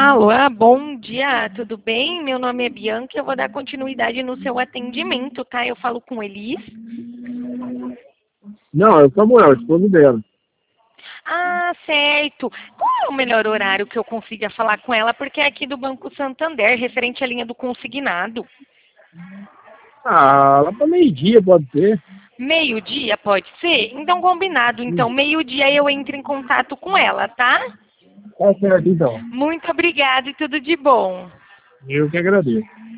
Alô, bom dia, tudo bem? Meu nome é Bianca e eu vou dar continuidade no seu atendimento, tá? Eu falo com Elis. Não, é o Samuel, esposo dela. Ah, certo. Qual é o melhor horário que eu consiga falar com ela? Porque é aqui do Banco Santander, referente à linha do consignado. Ah, lá para meio-dia pode ser. Meio-dia, pode ser? Então, combinado. Então, meio-dia eu entro em contato com ela, tá? Tá certo, então. Muito obrigada e tudo de bom. Eu que agradeço.